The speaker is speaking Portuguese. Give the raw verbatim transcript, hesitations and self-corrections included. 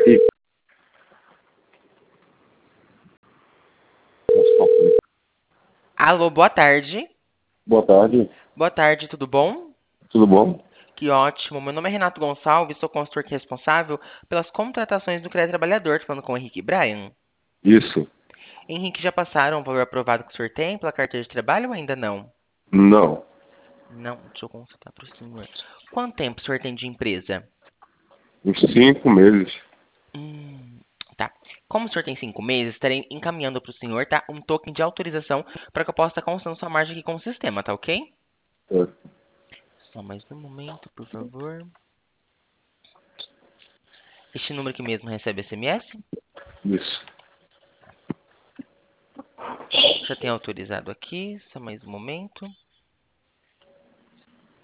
E- Alô, boa tarde. Boa tarde, Boa tarde, tudo bom? tudo bom? Que ótimo. Meu nome é Renato Gonçalves, sou consultor responsável pelas contratações do Crédito Trabalhador, falando com o Henrique e Brian. Isso. Henrique, já passaram o valor aprovado que o senhor tem pela carteira de trabalho ou ainda não? Não. Não, deixa eu consultar para o senhor. Quanto tempo o senhor tem de empresa? Uns cinco meses. Hum, tá. Como o senhor tem cinco meses, estarei encaminhando para o senhor, tá, um token de autorização para que eu possa estar constando sua margem aqui com o sistema, tá ok? É, Só mais um momento, por favor. Este número aqui mesmo recebe S M S? isso. Já tem autorizado aqui, só mais um momento.